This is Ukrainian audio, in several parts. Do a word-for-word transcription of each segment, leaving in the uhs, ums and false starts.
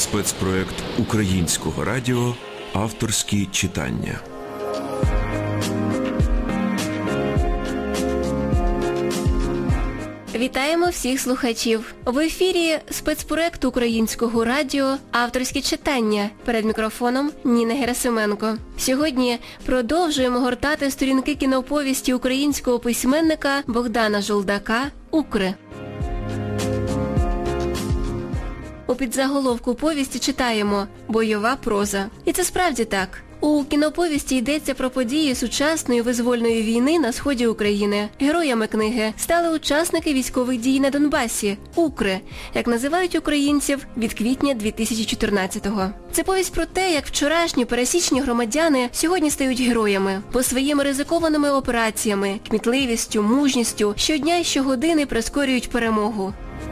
спецпроект Українського радіо «Авторські читання». Вітаємо всіх слухачів. В ефірі спецпроект Українського радіо «Авторські читання». Перед мікрофоном Ніна Герасименко. Сьогодні продовжуємо гортати сторінки кіноповісті українського письменника Богдана Жолдака «Укри». У підзаголовку повісті читаємо «Бойова проза». І це справді так. У кіноповісті йдеться про події сучасної визвольної війни на сході України. Героями книги стали учасники військових дій на Донбасі – «Укри», як називають українців від квітня дві тисячі чотирнадцятого. Це повість про те, як вчорашні пересічні громадяни сьогодні стають героями. По своїми ризикованими операціями, кмітливістю, мужністю щодня і щогодини прискорюють перемогу.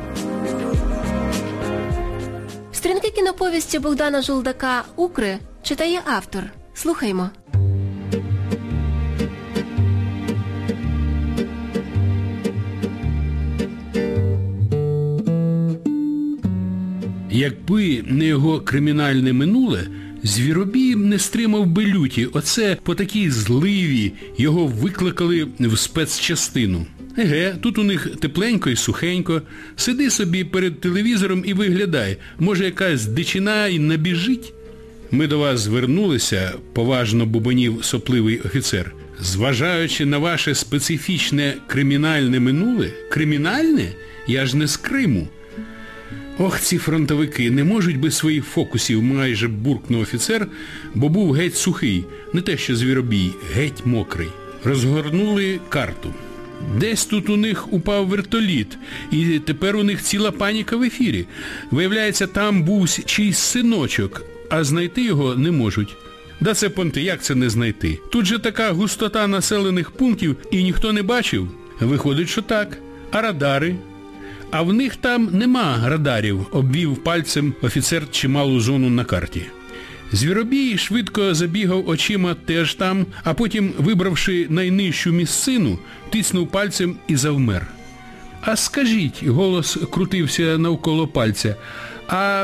Сторінки кіноповісті Богдана Жолдака «Укри» читає автор. Слухаймо. Якби не його кримінальне минуле, Звіробій не стримав би люті. Оце по такій зливі його викликали в спецчастину. Еге, тут у них тепленько і сухенько. Сиди собі перед телевізором і виглядай. Може, якась дичина і набіжить? Ми до вас звернулися, поважно бубонів сопливий офіцер. Зважаючи на ваше специфічне кримінальне минуле? Кримінальне? Я ж не з Криму. Ох, ці фронтовики, не можуть без своїх фокусів, майже буркнув офіцер, бо був геть сухий, не те що Звіробій, геть мокрий. Розгорнули карту. Десь тут у них упав вертоліт, і тепер у них ціла паніка в ефірі. Виявляється, там був чийсь синочок, а знайти його не можуть. Да це понти, як це не знайти? Тут же така густота населених пунктів, і ніхто не бачив. Виходить, що так. А радари? А в них там нема радарів, обвів пальцем офіцер чималу зону на карті. Звіробій швидко забігав очима теж там, а потім, вибравши найнижчу місцину, тиснув пальцем і завмер. А скажіть, голос крутився навколо пальця, а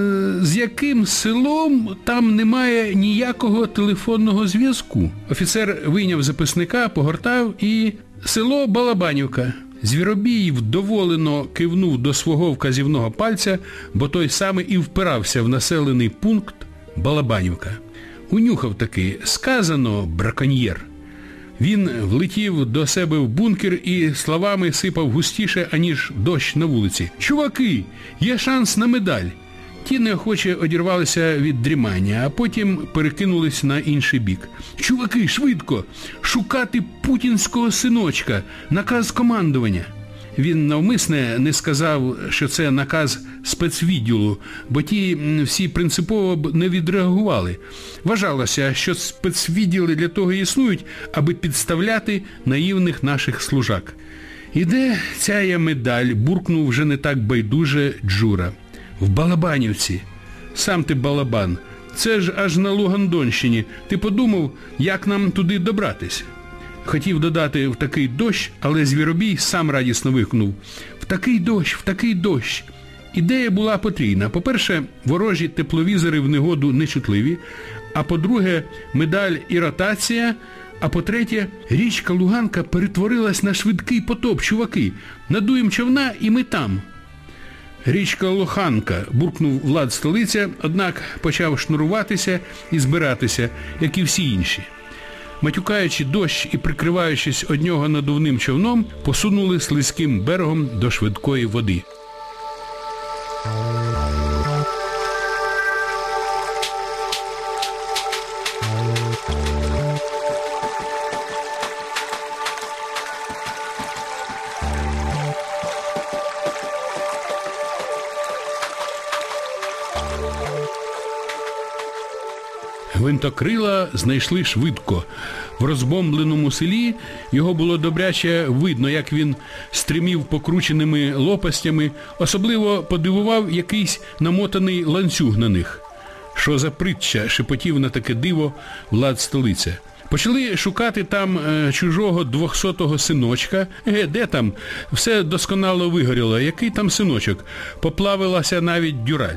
з яким селом там немає ніякого телефонного зв'язку? Офіцер вийняв записника, погортав і... Село Балабанівка. Звіробій вдоволено кивнув до свого вказівного пальця, бо той саме і впирався в населений пункт Балабанівка. Унюхав таки, сказано браконьєр. Він влетів до себе в бункер і словами сипав густіше, аніж дощ на вулиці. «Чуваки, є шанс на медаль!» Ті неохоче одірвалися від дрімання, а потім перекинулись на інший бік. «Чуваки, швидко! Шукати путінського синочка! Наказ командування!» Він навмисне не сказав, що це наказ спецвідділу, бо ті всі принципово б не відреагували. Вважалося, що спецвідділи для того і існують, аби підставляти наївних наших служак. «Іде ця медаль», буркнув вже не так байдуже Джура. «В Балабанівці. Сам ти балабан. Це ж аж на Лугандонщині. Ти подумав, як нам туди добратись?» Хотів додати «в такий дощ», але Звіробій сам радісно вигукнув «в такий дощ, в такий дощ». Ідея була потрійна. По-перше, ворожі тепловізори в негоду нечутливі, а по-друге, медаль і ротація, а по-третє, річка Луганка перетворилась на швидкий потоп, чуваки. Надуєм човна і ми там. «Річка Лоханка», буркнув Влад Столиця, однак почав шнуруватися і збиратися, як і всі інші. Матюкаючи дощ і прикриваючись од нього надувним човном, посунули слизьким берегом до швидкої води. Гвинтокрила знайшли швидко. В розбомбленому селі його було добряче видно, як він стримів покрученими лопастями, особливо подивував якийсь намотаний ланцюг на них. «Що за притча?» – шепотів на таке диво Влад Столиця. Почали шукати там е, чужого двохсотого синочка. Е, де там? Все досконало вигоріло. Який там синочок? Поплавилася навіть дюраль.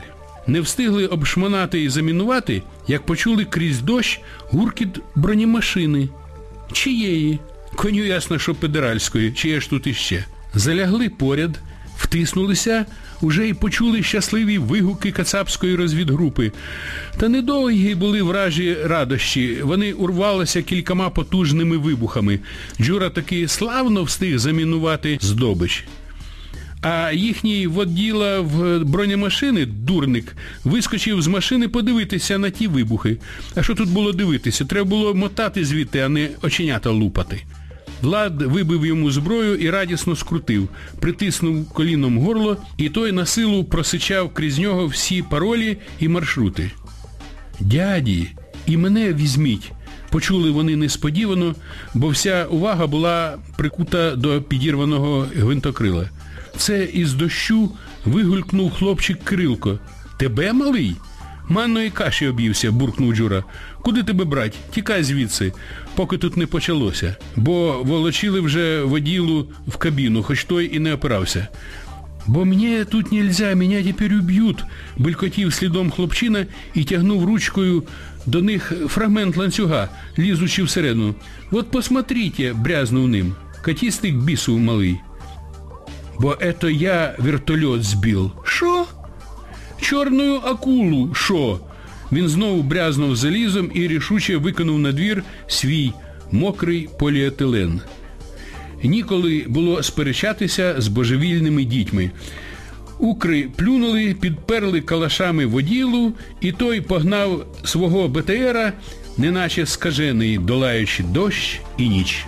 Не встигли обшмонати і замінувати, як почули крізь дощ гуркіт бронемашини. Чиєї? Коню ясно, що педеральської, чиє ж тут іще. Залягли поряд, втиснулися, уже й почули щасливі вигуки кацапської розвідгрупи. Та недовгі були вражі радощі, вони урвалися кількома потужними вибухами. Джура таки славно встиг замінувати здобич. А їхній воділа в бронемашини, дурник, вискочив з машини подивитися на ті вибухи. А що тут було дивитися? Треба було мотати звідти, а не оченята лупати. Влад вибив йому зброю і радісно скрутив, притиснув коліном горло, і той на силу просичав крізь нього всі паролі і маршрути. «Дяді, і мене візьміть», почули вони несподівано, бо вся увага була прикута до підірваного гвинтокрила. Це із дощу вигулькнув хлопчик Кирилко. «Тебе, малий?» «Манної каші об'ївся», буркнув Джура. «Куди тебе брать? Тікай звідси, поки тут не почалося». Бо волочили вже воділу в кабіну, хоч той і не опирався. «Бо мені тут нельзя, мене тепер уб'ють», белькотів слідом хлопчина і тягнув ручкою до них фрагмент ланцюга, лізучи всередину. «Вот посмотрите», брязнув ним. «Катістик бісу малий». «Бо ето я вертольот збив». «Шо?» «Чорною акулу, шо?» Він знову брязнув залізом і рішуче викинув на двір свій мокрий поліетилен. Ніколи було сперечатися з божевільними дітьми. Укри плюнули, підперли калашами воділу, і той погнав свого БТРа, неначе скажений, долаючи дощ і ніч.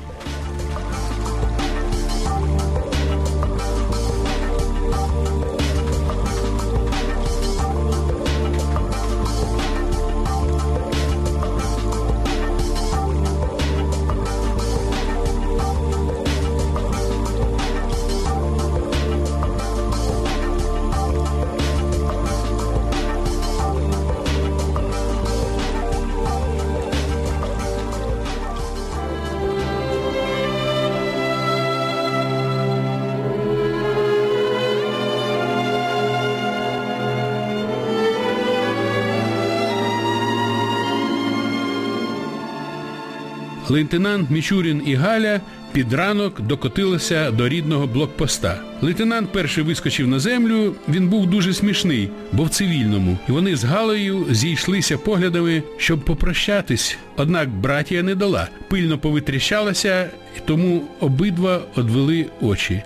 Лейтенант Мічурін і Галя під ранок докотилися до рідного блокпоста. Лейтенант перший вискочив на землю, він був дуже смішний, бо в цивільному. І вони з Галею зійшлися поглядами, щоб попрощатись. Однак братія не дала, пильно повитріщалася, тому обидва одвели очі.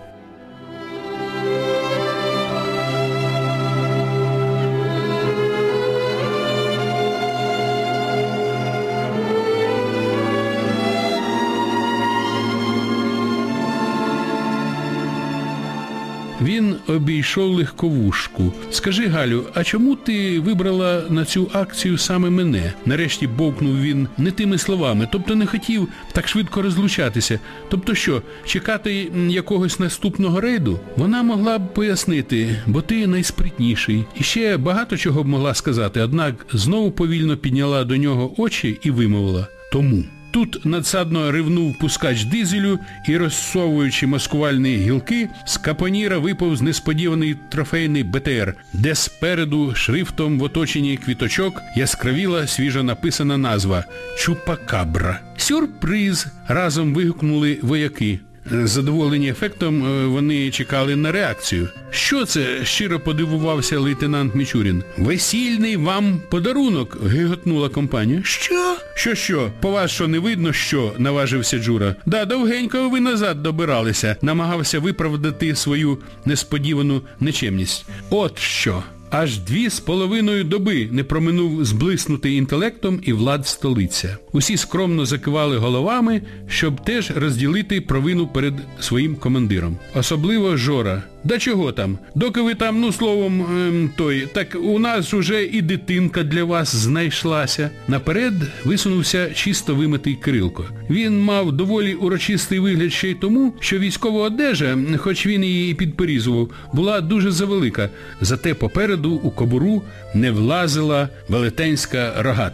Він обійшов легковушку. «Скажи, Галю, а чому ти вибрала на цю акцію саме мене?» Нарешті бовкнув він не тими словами. Тобто не хотів так швидко розлучатися. Тобто що, чекати якогось наступного рейду? Вона могла б пояснити, бо ти найспритніший. І ще багато чого б могла сказати, однак знову повільно підняла до нього очі і вимовила: «Тому». Тут надсадно ривнув пускач дизелю і, розсовуючи маскувальні гілки, з капоніра виповз несподіваний трофейний БТР, де спереду шрифтом в оточенні квіточок яскравіла свіжо написана назва «Чупакабра». «Сюрприз!» – разом вигукнули вояки. Задоволені ефектом, вони чекали на реакцію. «Що це?» – щиро подивувався лейтенант Мічурін. «Весільний вам подарунок!» – гиготнула компанія. «Що?» «Що-що? По вас що, не видно, що?» – наважився Джура. «Да, довгенько ви назад добиралися», – намагався виправдати свою несподівану нечемність. «От що!» Аж дві з половиною доби не проминув зблиснутий інтелектом і Влад Столиця. Усі скромно закивали головами, щоб теж розділити провину перед своїм командиром. Особливо Жора. «Да чого там? Доки ви там, ну словом, ем, той, так у нас уже і дитинка для вас знайшлася». Наперед висунувся чисто вимитий Кирилко. Він мав доволі урочистий вигляд ще й тому, що військова одежа, хоч він її і підперізував, була дуже завелика, зате попереду у кобуру не влазила велетенська рогатка.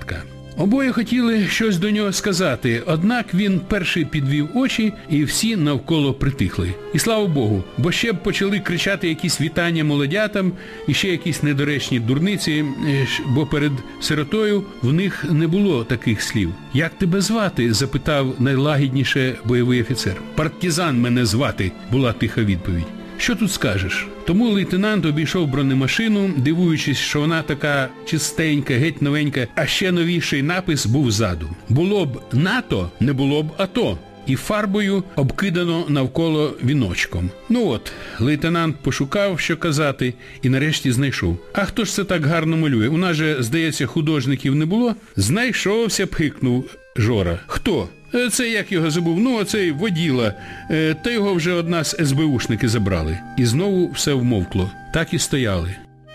Обоє хотіли щось до нього сказати, однак він перший підвів очі, і всі навколо притихли. І слава Богу, бо ще б почали кричати якісь вітання молодятам і ще якісь недоречні дурниці, бо перед сиротою в них не було таких слів. «Як тебе звати?» – запитав найлагідніше бойовий офіцер. «Партизан мене звати», – була тиха відповідь. Що тут скажеш? Тому лейтенант обійшов бронемашину, дивуючись, що вона така чистенька, геть новенька, а ще новіший напис був ззаду. Було б НАТО, не було б АТО. І фарбою обкидано навколо віночком. Ну от, лейтенант пошукав, що казати, і нарешті знайшов. А хто ж це так гарно малює? У нас же, здається, художників не було? Знайшовся, пхикнув Жора. Хто? Це як його забув? Ну, оцей воділа. Та його вже од нас ес бе ушники забрали. І знову все вмовкло. Так і стояли.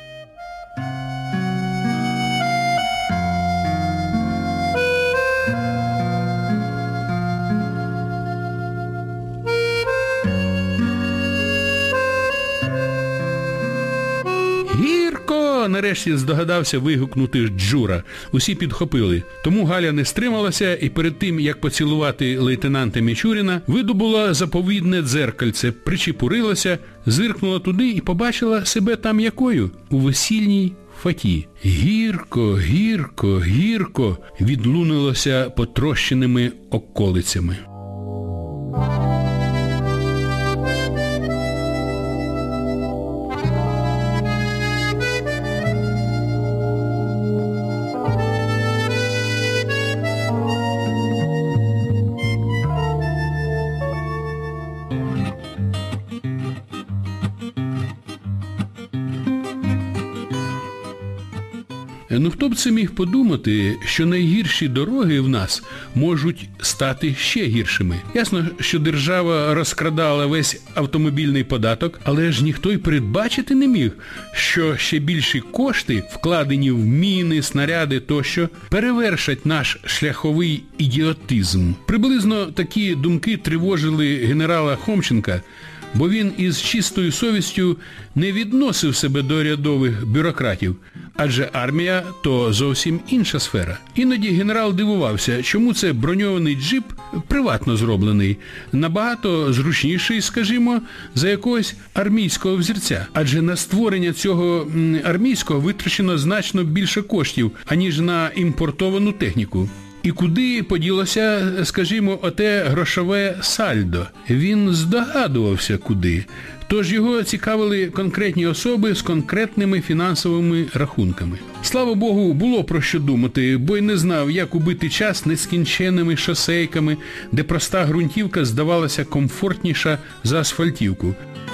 «Гірко!» – нарешті здогадався вигукнути Джура. Усі підхопили. Тому Галя не стрималася і перед тим, як поцілувати лейтенанта Мічуріна, видобула заповідне дзеркальце, причепурилася, зиркнула туди і побачила себе там якою? У весільній фаті. «Гірко, гірко, гірко!» – відлунилося потрощеними околицями. Ну хто б це міг подумати, що найгірші дороги в нас можуть стати ще гіршими. Ясно, що держава розкрадала весь автомобільний податок, але ж ніхто й передбачити не міг, що ще більші кошти, вкладені в міни, снаряди тощо, перевершать наш шляховий ідіотизм. Приблизно такі думки тривожили генерала Хомченка, бо він із чистою совістю не відносив себе до рядових бюрократів, адже армія – то зовсім інша сфера. Іноді генерал дивувався, чому це броньований джип приватно зроблений, набагато зручніший, скажімо, за якогось армійського взірця. Адже на створення цього армійського витрачено значно більше коштів, аніж на імпортовану техніку. І куди поділося, скажімо, оте грошове сальдо? Він здогадувався, куди. Тож його цікавили конкретні особи з конкретними фінансовими рахунками. Слава Богу, було про що думати, бо й не знав, як убити час нескінченними шосейками, де проста ґрунтівка здавалася комфортніша за асфальтівку.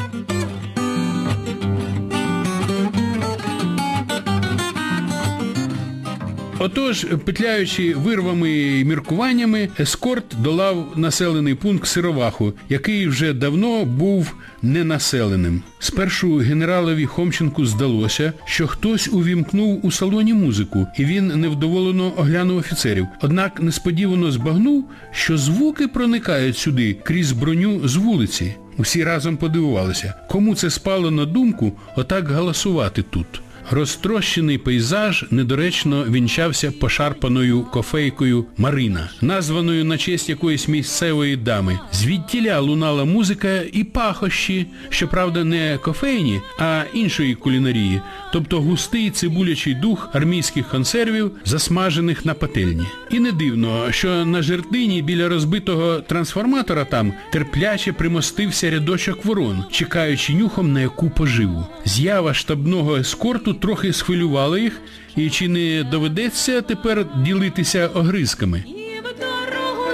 Отож, петляючи вирвами і міркуваннями, ескорт долав населений пункт Сироваху, який вже давно був ненаселеним. Спершу генералові Хомченку здалося, що хтось увімкнув у салоні музику, і він невдоволено оглянув офіцерів. Однак несподівано збагнув, що звуки проникають сюди крізь броню з вулиці. Усі разом подивувалися, кому це спало на думку отак галасувати тут. Розтрощений пейзаж недоречно вінчався пошарпаною кофейкою Марина, названою на честь якоїсь місцевої дами. Звідтіля лунала музика і пахощі, щоправда не кофейні, а іншої кулінарії, тобто густий цибулячий дух армійських консервів, засмажених на пательні. І не дивно, що на жердині біля розбитого трансформатора там терпляче примостився рядочок ворон, чекаючи нюхом на яку поживу. З'ява штабного ескорту трохи схвилювала їх, і чи не доведеться тепер ділитися огризками? І в дорогу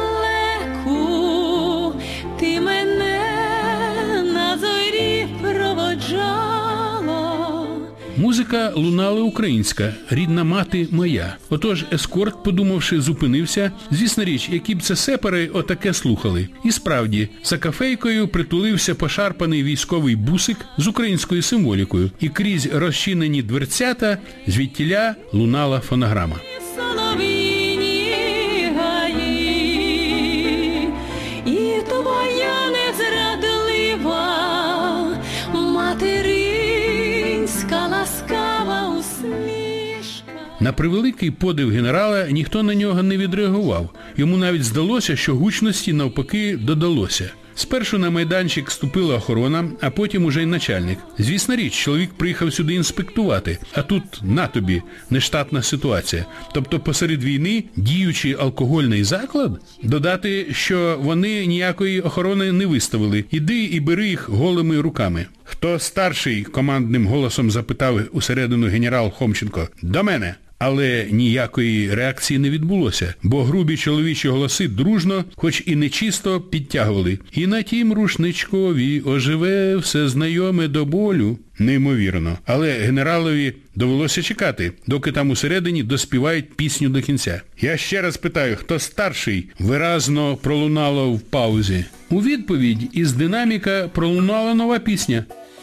далеку ти мене на зорі проводжала. Музика лунала українська, рідна мати моя. Отож ескорт, подумавши, зупинився. Звісно річ, які б це сепари отаке слухали. І справді, за кафейкою притулився пошарпаний військовий бусик з українською символікою. І крізь розчинені дверцята звідтіля лунала фонограма. Солов'їні гаї, і твоя незрадлива материнська ласкава усмішка. На превеликий подив генерала ніхто на нього не відреагував. Йому навіть здалося, що гучності навпаки додалося. Спершу на майданчик ступила охорона, а потім уже й начальник. Звісна річ, чоловік приїхав сюди інспектувати, а тут на тобі нештатна ситуація. Тобто посеред війни діючий алкогольний заклад? Додати, що вони ніякої охорони не виставили. Іди і бери їх голими руками. «Хто старший?» – командним голосом запитав усередину генерал Хомченко. «До мене!» Але ніякої реакції не відбулося, бо грубі чоловічі голоси дружно, хоч і нечисто, підтягували. «І на тім рушничкові оживе все знайоме до болю». Неймовірно. Але генералові довелося чекати, доки там усередині доспівають пісню до кінця. «Я ще раз питаю, хто старший?» виразно пролунало в паузі. У відповідь із динаміка пролунала нова пісня.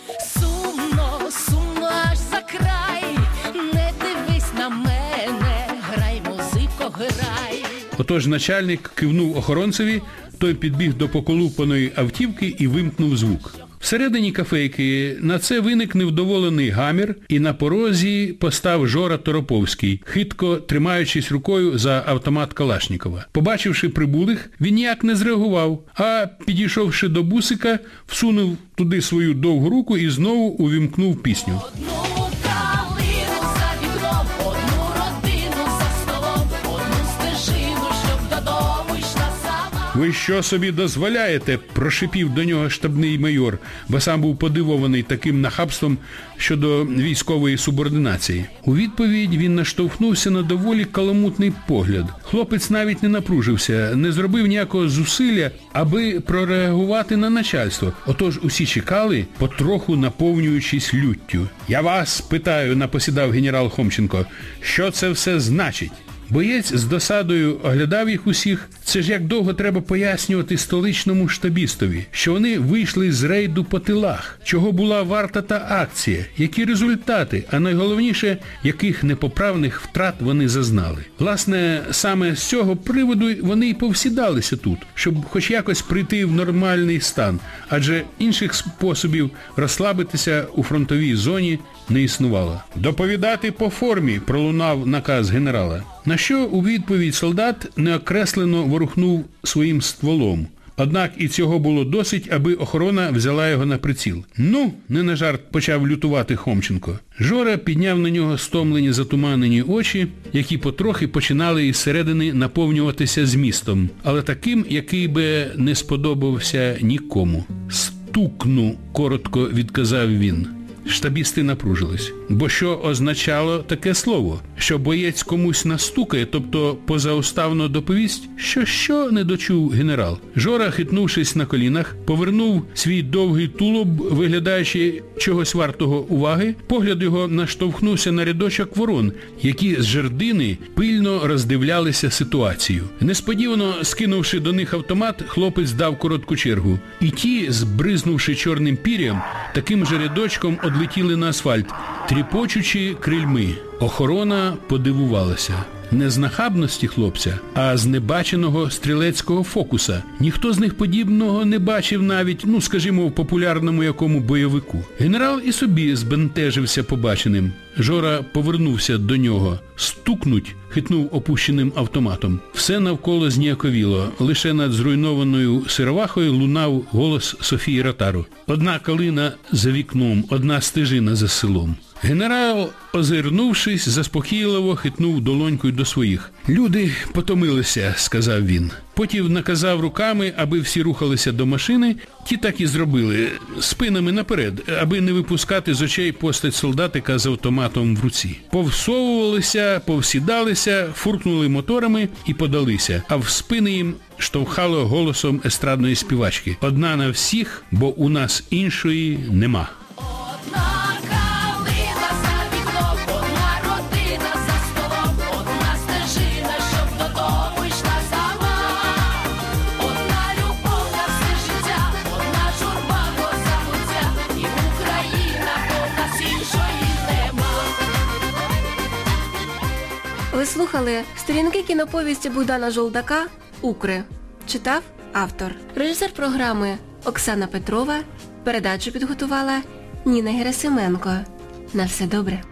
Сумно, сумно аж за край, не дивись на мене, грай, музико, грай. Отож начальник кивнув охоронцеві, той підбіг до поколупаної автівки і вимкнув звук. Всередині кафейки на це виник невдоволений гамір, і на порозі постав Жора Тороповський, хитко тримаючись рукою за автомат Калашнікова. Побачивши прибулих, він ніяк не зреагував, а підійшовши до бусика, всунув туди свою довгу руку і знову увімкнув пісню. Одну калину за вікном, одну родину за столом, одну стежину, щоб додому йшла сама. «Ви що собі дозволяєте?» – прошипів до нього штабний майор, бо сам був подивований таким нахабством щодо військової субординації. У відповідь він наштовхнувся на доволі каламутний погляд. Хлопець навіть не напружився, не зробив ніякого зусилля, аби прореагувати на начальство. Отож усі чекали, потроху наповнюючись люттю. «Я вас питаю», – напосідав генерал Хомченко, – «що це все значить?» Боєць з досадою оглядав їх усіх. Це ж як довго треба пояснювати столичному штабістові, що вони вийшли з рейду по тилах, чого була варта та акція, які результати, а найголовніше, яких непоправних втрат вони зазнали. Власне, саме з цього приводу вони й повсідалися тут, щоб хоч якось прийти в нормальний стан, адже інших способів розслабитися у фронтовій зоні не існувало. «Доповідати по формі», – пролунав наказ генерала. На що у відповідь солдат неокреслено ворухнув своїм стволом. Однак і цього було досить, аби охорона взяла його на приціл. «Ну!» – не на жарт почав лютувати Хомченко. Жора підняв на нього стомлені затуманені очі, які потрохи починали із середини наповнюватися змістом, але таким, який би не сподобався нікому. «Стукну!» – коротко відказав він. Штабісти напружились. Бо що означало таке слово? Що боєць комусь настукає, тобто позауставно доповість? Що-що не дочув генерал. Жора, хитнувшись на колінах, повернув свій довгий тулуб, виглядаючи чогось вартого уваги. Погляд його наштовхнувся на рядочок ворон, які з жердини пильно роздивлялися ситуацію. Несподівано скинувши до них автомат, хлопець дав коротку чергу. І ті, збризнувши чорним пір'ям, таким же рядочком одлетіли на асфальт, тріпочучи крильми. Охорона подивувалася. Не з нахабності хлопця, а з небаченого стрілецького фокуса. Ніхто з них подібного не бачив навіть, ну, скажімо, в популярному якому бойовику. Генерал і собі збентежився побаченим. Жора повернувся до нього. «Стукнуть!» – хитнув опущеним автоматом. Все навколо зніяковіло. Лише над зруйнованою сировахою лунав голос Софії Ротару. Одна калина за вікном, одна стежина за селом. Генерал, озирнувшись, заспокійливо хитнув долонькою до своїх. «Люди потомилися», – сказав він. Потім наказав руками, аби всі рухалися до машини. Ті так і зробили, спинами наперед, аби не випускати з очей постать солдатика з автоматом в руці. Повсовувалися, повсідалися, фуркнули моторами і подалися, а в спини їм штовхало голосом естрадної співачки. «Одна на всіх, бо у нас іншої нема». Ви слухали сторінки кіноповісті Богдана Жолдака «Укри». Читав автор. Режисер програми Оксана Петрова. Передачу підготувала Ніна Герасименко. На все добре.